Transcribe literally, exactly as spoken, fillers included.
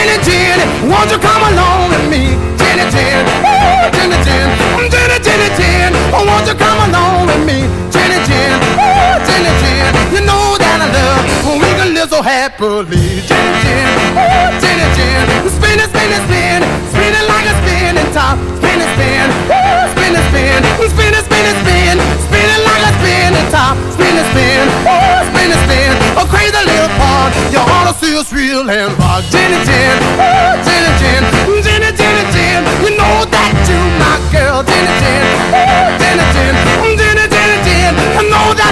Jenny, Jenny, won't you come along with me? Jenny, Jenny, oh, Jenny, Jenny, Jenny, Jenny, Jenny, oh, won't you come along with me? Jenny, Jenny, oh, Jenny, Jenny, you know that I love when we can live so happily. Jenny, Jenny, oh, Jenny, Jenny, spin it, spin it, spin it, spin it like a spinning top. Spin it, spin, oh, spin it, spin, spin it, spin it, spin, spin it like a spinning top. Spin it, spin, oh, spin it, spin, a crazy little part. You ought to see us real and rock. Jenny, Jenny, oh, Jenny, Jenny, Jenny, Jenny, Jenny, you know that you my girl. Jenny, Jenny, oh, Jenny, Jenny, Jenny, Jenny, Jenny, I know that